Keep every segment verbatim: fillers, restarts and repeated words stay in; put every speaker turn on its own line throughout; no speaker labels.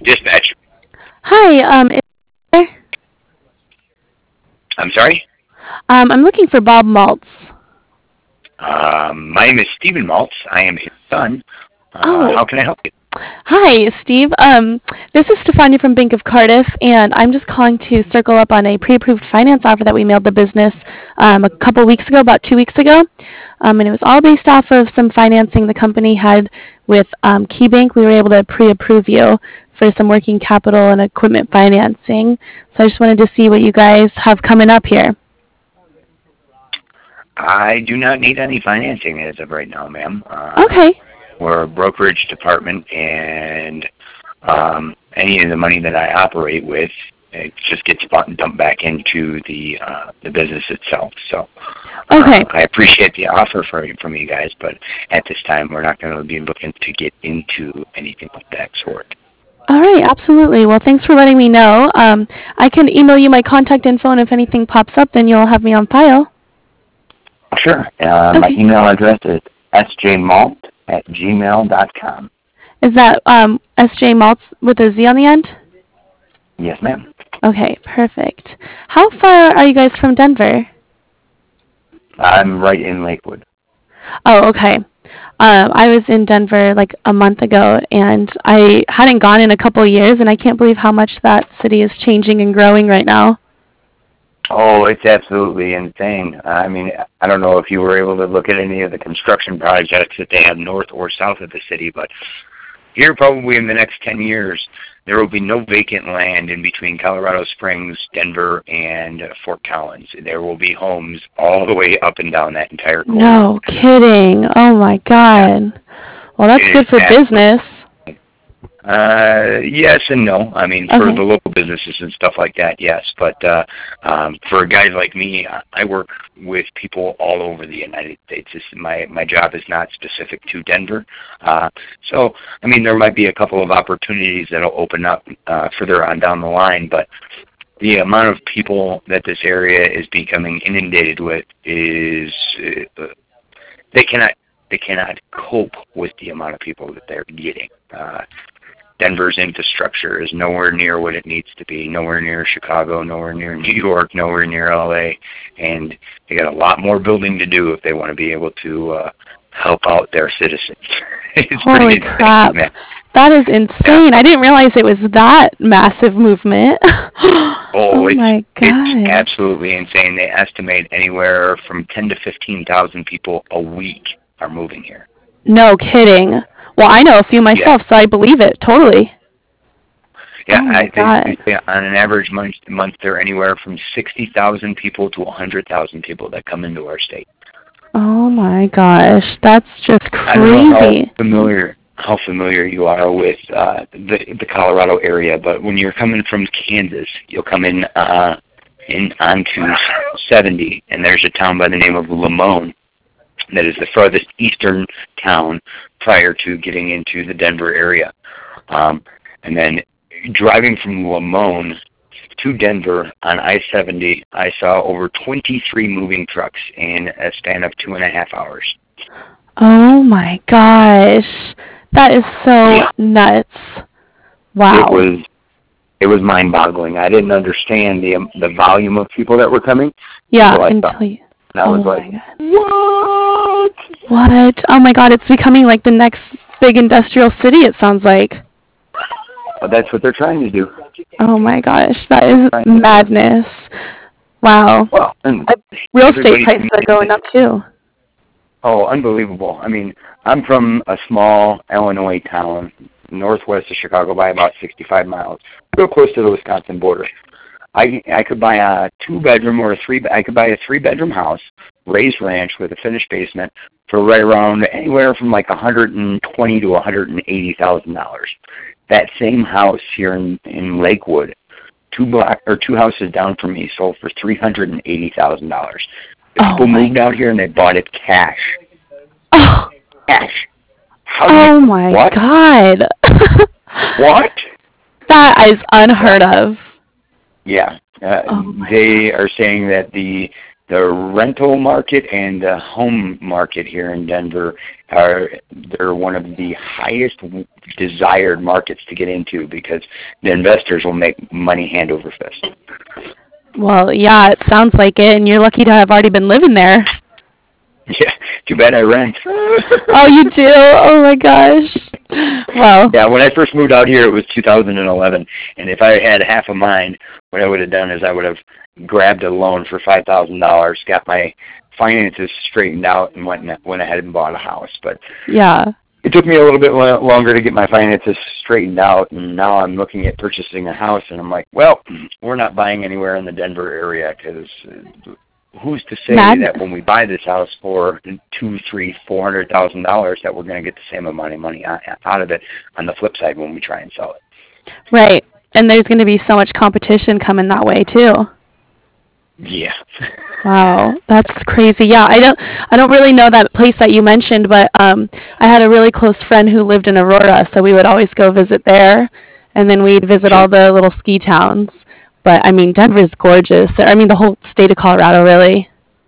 Dispatch.
Hi, um, is there?
I'm sorry.
Um, I'm looking for Bob Maltz.
Um, my name is Stephen Maltz. I am his son. Uh,
Oh,
how can I help you?
hi, Steve. Um, this is Stefania from Bank of Cardiff, and I'm just calling to circle up on a pre-approved finance offer that we mailed the business um, a couple weeks ago, about two weeks ago. Um, and it was all based off of some financing the company had with um, KeyBank. We were able to pre-approve you for some working capital and equipment financing. So I just wanted to see what you guys have coming up here.
I do not need any financing as of right now, ma'am. Uh,
Okay.
we're a brokerage department, and um, any of the money that I operate with, it just gets dumped back into the uh, the business itself. So uh,
Okay.
I appreciate the offer for, from you guys, but at this time, we're not going to be looking to get into anything of that sort.
All right, absolutely. Well, thanks for letting me know. Um, I can email you my contact info, and if anything pops up, then you'll have me on file.
Sure. Uh, my
Okay.
email address is s j malt at gmail dot com.
Is that um, S J Maltz with a Z on the end?
Yes, ma'am.
Okay, perfect. How far are you guys from Denver?
I'm right in Lakewood.
Oh, okay. Um, I was in Denver like a month ago, and I hadn't gone in a couple years, and I can't believe how much that city is changing and growing right now.
Oh, it's absolutely insane. I mean, I don't know if you were able to look at any of the construction projects that they have north or south of the city, but here probably in the next ten years, there will be no vacant land in between Colorado Springs, Denver, and uh, Fort Collins. There will be homes all the way up and down that entire corridor.
No kidding. Oh my
Yeah,
God. Well, that's
it is
good for
absolutely.
business.
Uh, yes and no. I mean, for the
Okay.
local businesses and stuff like that, yes. But uh, um, for guys like me, I I work with people all over the United States. This, my my job is not specific to Denver. Uh, so, I mean, there might be a couple of opportunities that'll open up uh, further on down the line, but the amount of people that this area is becoming inundated with is uh, they cannot they cannot cope with the amount of people that they're getting. Uh, Denver's infrastructure is nowhere near what it needs to be, nowhere near Chicago, nowhere near New York, nowhere near L A, and they got a lot more building to do if they want to be able to uh, help out their citizens. It's pretty
Holy
insane,
crap.
man.
That is
Yeah.
insane. I didn't realize it was that massive movement.
Oh,
Oh
it's
my
it's
God.
absolutely insane. They estimate anywhere from ten to fifteen thousand people a week are moving here.
No kidding. Well, I know a few
Yeah.
myself, so I believe it totally.
Yeah,
Oh my
I, they, they
God.
say on an average month, month there are anywhere from sixty thousand people to one hundred thousand people that come into our state.
Oh my gosh. That's just
I don't know how
crazy.
familiar how familiar you are with uh, the the Colorado area, but when you're coming from Kansas, you'll come in uh, in onto seventy, and there's a town by the name of Lamone that is the furthest eastern town prior to getting into the Denver area. Um, and then driving from Lamone to Denver on I seventy, I saw over twenty-three moving trucks in a span of two and a half hours.
Oh my gosh. That is so
Yeah,
nuts.
it
Wow.
was it was mind-boggling. I didn't understand the um, the volume of people that were coming
Yeah,
until I saw.
until you.
And I was
Oh
like,
my God.
what?
What? Oh my God, it's becoming like the next big industrial city, it sounds like.
Well, that's what they're trying to do.
Oh my gosh, that
They're
is
trying to do.
madness. Wow.
Well, and
Uh, Real estate
everybody
prices are going up too.
oh, unbelievable. I mean, I'm from a small Illinois town northwest of Chicago by about sixty-five miles, real close to the Wisconsin border. I I could buy a two bedroom or a three I could buy a three bedroom house, raised ranch with a finished basement for right around anywhere from like one hundred twenty to one hundred eighty thousand dollars. That same house here in in Lakewood, two block or two houses down from me, sold for three hundred eighty thousand dollars. The
Oh
people
my
moved out
God.
here and they bought it cash.
Oh,
Cash. How do you
oh my
what?
God.
What?
That is
Yeah.
unheard of.
Yeah, uh,
Oh my
they
God.
are saying that the the rental market and the home market here in Denver are they're one of the highest desired markets to get into because the investors will make money hand over fist.
Well, yeah, it sounds like it, and you're lucky to have already been living there.
Yeah, too bad I rent.
Oh, you do? Oh, my gosh. Well.
Yeah, when I first moved out here, it was two thousand eleven, and if I had half a mind, what I would have done is I would have grabbed a loan for five thousand dollars, got my finances straightened out, and went went ahead and bought a house. But
yeah,
it took me a little bit longer to get my finances straightened out, and now I'm looking at purchasing a house, and I'm like, well, we're not buying anywhere in the Denver area because who's to say Mad. that when we buy this house for two, three, four hundred thousand dollars, that we're going to get the same amount of money out of it on the flip side when we try and sell it?
Right, and there's going to be so much competition coming that way too.
Yeah.
Wow, that's crazy. Yeah, I don't, I don't really know that place that you mentioned, but um, I had a really close friend who lived in Aurora, so we would always go visit there, and then we'd visit all the little ski towns. But, I mean, Denver's gorgeous. I mean, the whole state of Colorado, really.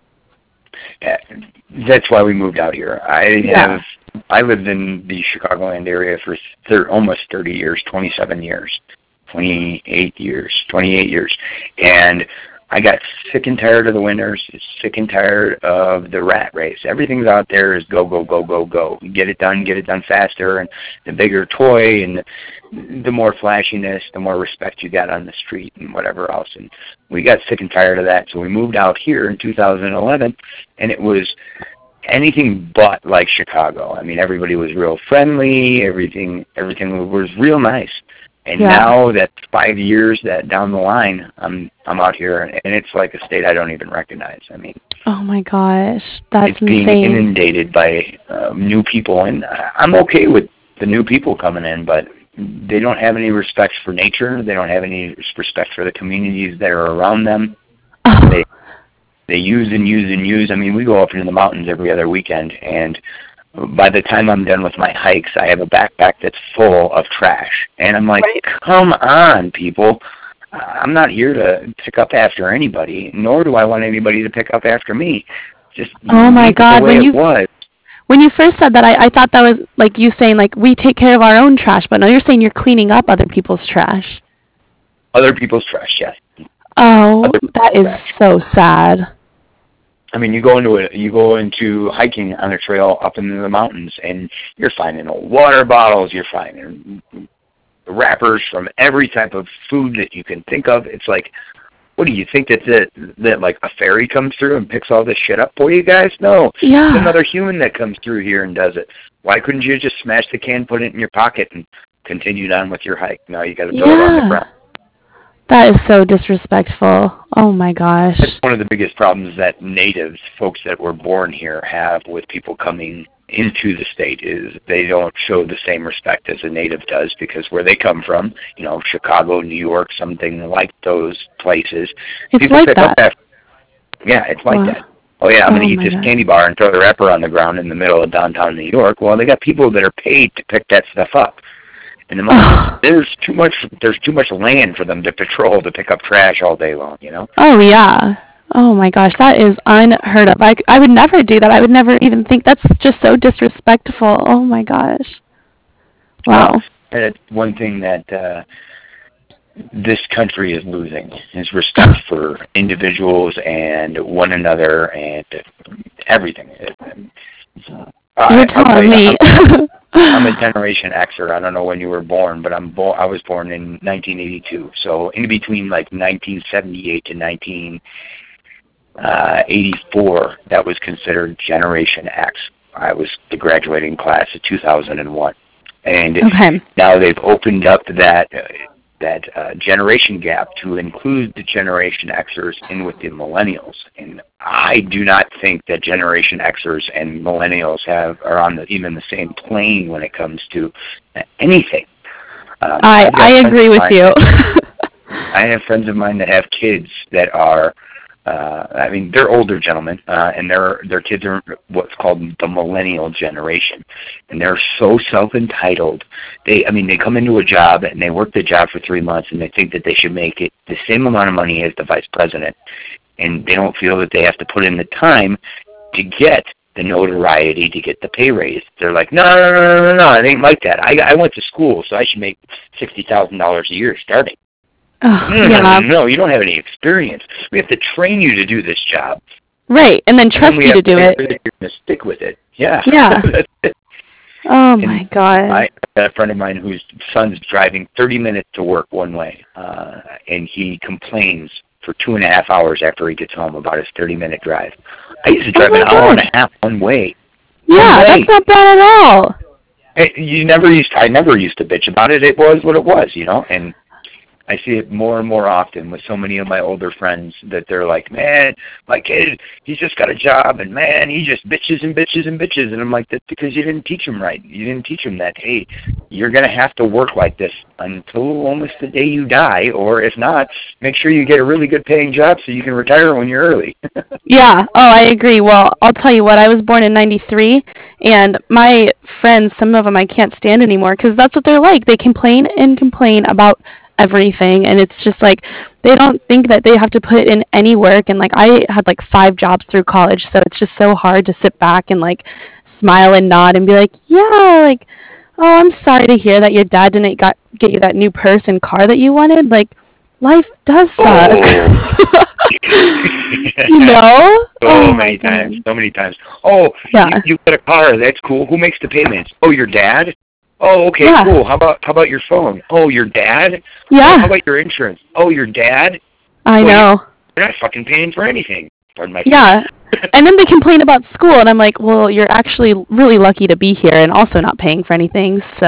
Yeah, that's why we moved out here. I
yeah.
have I lived in the Chicagoland area for thir- almost thirty years, twenty-seven years, twenty-eight years, twenty-eight years. And I got sick and tired of the winters, sick and tired of the rat race. Everything's out there is go, go, go, go, go. Get it done, get it done faster, and the bigger toy, and the, the more flashiness, the more respect you got on the street, and whatever else. And we got sick and tired of that, so we moved out here in two thousand eleven, and it was anything but like Chicago. I mean, everybody was real friendly. Everything, everything was real nice. And yeah. now that five years that down the line, I'm I'm out here, and it's like a state I don't even recognize. I mean,
oh my gosh, that's
it's being
insane.
inundated by uh, new people, and I'm okay with the new people coming in, but they don't have any respect for nature. They don't have any respect for the communities that are around them.
Oh.
They they use and use and use. I mean, we go up into the mountains every other weekend, and by the time I'm done with my hikes, I have a backpack that's full of trash. And I'm like,
right.
come on, people. I'm not here to pick up after anybody, nor do I want anybody to pick up after me. Just
oh my God,
the way
when
it
you
was.
When you first said that, I, I thought that was like you saying, like, we take care of our own trash, but no, you're saying you're cleaning up other people's trash.
Other people's trash, yes.
Oh, that is
trash.
so sad.
I mean, you go into it. You go into hiking on a trail up into the mountains, and you're finding old water bottles. You're finding wrappers from every type of food that you can think of. It's like, what do you think that that, that like a fairy comes through and picks all this shit up for you guys? No,
yeah.
It's another human that comes through here and does it. Why couldn't you just smash the can, put it in your pocket, and continue on with your hike? Now you got to throw
yeah.
it on the ground.
That is so disrespectful. Oh, my gosh.
That's one of the biggest problems that natives, folks that were born here, have with people coming into the state is they don't show the same respect as a native does because where they come from, you know, Chicago, New York, something like those places.
It's
people
like
pick
that.
Up after, yeah, it's like
wow.
that. Oh, yeah, I'm
oh
going to eat this
God.
candy bar and throw the wrapper on the ground in the middle of downtown New York. Well, they got people that are paid to pick that stuff up. And the moment, there's too much. There's too much land for them to patrol to pick up trash all day long. You know.
Oh yeah. Oh my gosh, that is unheard of. I, I would never do that. I would never even think that's just so disrespectful. Oh my gosh. Wow.
Uh, and it's one thing that uh, this country is losing is respect for individuals and one another and everything. Uh,
You're telling me.
I'm, I'm a Generation Xer. I don't know when you were born, but I'm bo- I was born in nineteen eighty-two. So in between like nineteen seventy-eight to nineteen eighty-four, that was considered Generation X. I was the graduating class of two thousand one. And
okay.
now they've opened up that uh, that uh, generation gap to include the Generation Xers in with the Millennials. And I do not think that Generation Xers and Millennials have are on the, even the same plane when it comes to anything. Um,
I I agree with you.
I have friends of mine that have kids that are, uh, I mean, they're older gentlemen, uh, and their their kids are what's called the millennial generation, and they're so self-entitled. They, I mean, they come into a job and they work the job for three months, and they think that they should make it the same amount of money as the vice president, and they don't feel that they have to put in the time to get the notoriety, to get the pay raise. They're like, no, no, no, no, no, no, it ain't like that. I, I went to school, so I should make sixty thousand dollars a year starting.
Oh,
no,
yeah.
no, no, you don't have any experience. We have to train you to do this job.
Right, and then trust
and
you to do it.
You're going to stick with it. Yeah.
Yeah. Oh,
and
my God.
I had a friend of mine whose son's driving thirty minutes to work one way, uh, and he complains for two and a half hours after he gets home about his thirty-minute drive. I used to drive
oh
an
God.
hour and a half one way.
Yeah,
one way.
That's not bad at all.
It, you never used. I never used to bitch about it. It was what it was, you know. And I see it more and more often with so many of my older friends that they're like, man, my kid, he's just got a job, and man, he just bitches and bitches and bitches. And I'm like, that's because you didn't teach him right. You didn't teach him that, hey, you're going to have to work like this until almost the day you die, or if not, make sure you get a really good paying job so you can retire when you're early.
Yeah, oh, I agree. Well, I'll tell you what, I was born in ninety-three, and my friends, some of them I can't stand anymore, because that's what they're like. They complain and complain about everything, and it's just like they don't think that they have to put in any work. And like I had like five jobs through college, so it's just so hard to sit back and like smile and nod and be like, yeah, like, oh, I'm sorry to hear that your dad didn't got get you that new purse and car that you wanted. Like, life does suck.
Oh.
You know?
So
oh
many
God.
times, so many times. Oh,
yeah.
you, you got a car, that's cool. Who makes the payments? Oh, your dad? Oh, okay,
yeah.
cool. How about how about your phone? Oh, your dad?
Yeah.
Oh, how about your insurance? Oh, your dad?
I
well,
know.
You're not fucking paying for anything. Pardon my
yeah. And then they complain about school, and I'm like, well, you're actually really lucky to be here and also not paying for anything, so.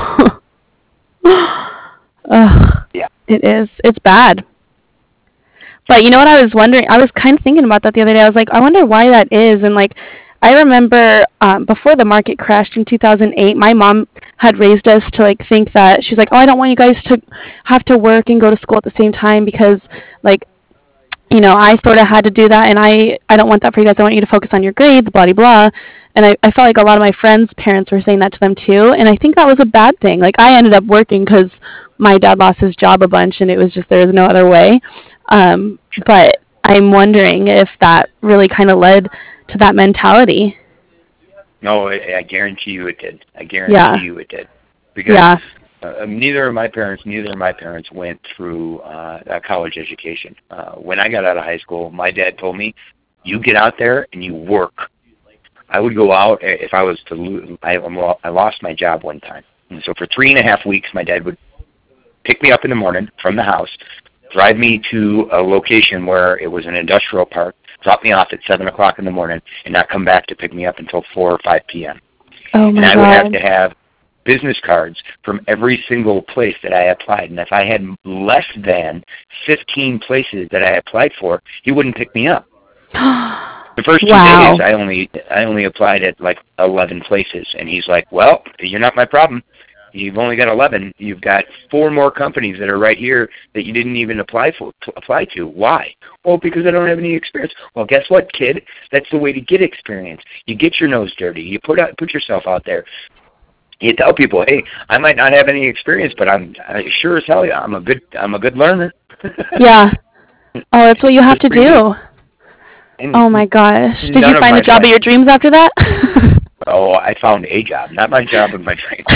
Ugh,
yeah.
It is. It's bad. But you know what I was wondering? I was kind of thinking about that the other day. I was like, I wonder why that is. And, like, I remember um, before the market crashed in two thousand eight, my mom had raised us to, like, think that she's like, oh, I don't want you guys to have to work and go to school at the same time because, like, you know, I sort of had to do that, and I, I don't want that for you guys. I want you to focus on your grades, blah, blah, blah. And I, I felt like a lot of my friends' parents were saying that to them, too. And I think that was a bad thing. Like, I ended up working because my dad lost his job a bunch, and it was just there was no other way. Um, but I'm wondering if that really kind of led to that mentality.
No, I, I guarantee you it did. I guarantee
yeah.
you it did. Because
yeah.
uh, neither of my parents, neither of my parents went through uh, a college education. Uh, when I got out of high school, my dad told me, you get out there and you work. I would go out if I was to lose. I, I lost my job one time. And so for three and a half weeks, my dad would pick me up in the morning from the house, drive me to a location where it was an industrial park, drop me off at seven o'clock in the morning, and not come back to pick me up until four or five p.m.
Oh, my
and I
God.
would have to have business cards from every single place that I applied. And if I had less than fifteen places that I applied for, he wouldn't pick me up. The first two
wow.
days, I only I only applied at like eleven places, and he's like, "Well, you're not my problem. You've only got eleven. You've got four more companies that are right here that you didn't even apply for apply to. Why? Well, because I don't have any experience. Well, guess what, kid? That's the way to get experience. You get your nose dirty. You put out put yourself out there. You tell people, hey, I might not have any experience, but I'm I sure as hell I'm a good I'm a good learner.
yeah. Oh, that's what you have to do.
And
oh my gosh! Did you find the job
friends,
of your dreams after that?
oh, I found a job, not my job, but my dreams.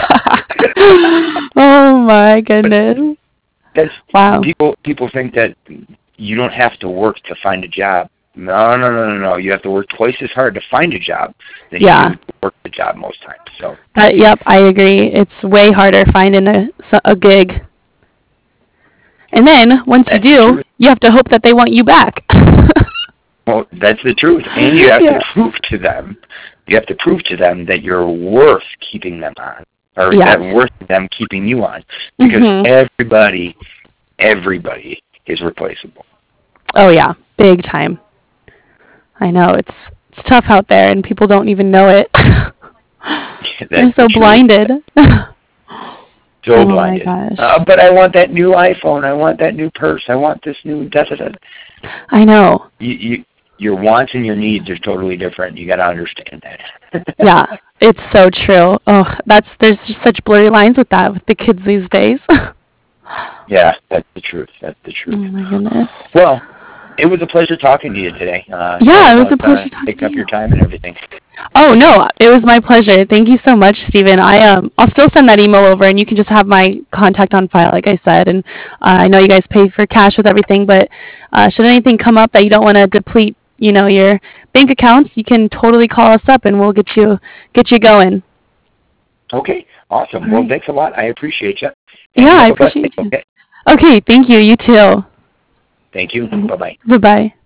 oh my goodness!
That's,
wow.
People people think that you don't have to work to find a job. No, no, no, no, no. You have to work twice as hard to find a job than
yeah.
you do to work the job most times. So.
Uh, yep, I agree. It's way harder finding a a gig. And then once
that's
you do,
true.
you have to hope that they want you back.
Well, that's the truth, and you have
yeah.
to prove to them. You have to prove to them that you're worth keeping them on, or
yes.
that worth them keeping you on, because
mm-hmm.
everybody, everybody is replaceable.
Oh yeah, big time. I know it's it's tough out there, and people don't even know it. They're so
the
blinded.
so
oh
blinded.
My gosh.
Uh, but I want that new iPhone. I want that new purse. I want this new da da da.
I know.
You, you, your wants and your needs are totally different. You got to understand that.
yeah, it's so true. Oh, that's there's just such blurry lines with that with the kids these days.
yeah, that's the truth. That's the truth.
Oh my goodness.
Well, it was a pleasure talking to you today. Uh,
yeah, it was a
about,
pleasure
uh,
talking
taking
to
up
you.
your time and everything.
Oh no, it was my pleasure. Thank you so much, Stephen. I um, I'll still send that email over, and you can just have my contact on file, like I said. And uh, I know you guys pay for cash with everything, but uh, should anything come up that you don't want to deplete, you know, your bank accounts, you can totally call us up, and we'll get you get you going.
Okay, awesome.
All
Well,
right.
thanks a lot. I appreciate you.
Yeah,
And you
I
have a blessed
appreciate
day.
you.
Okay.
Okay, thank you. You too.
Thank you. Bye bye.
Bye bye.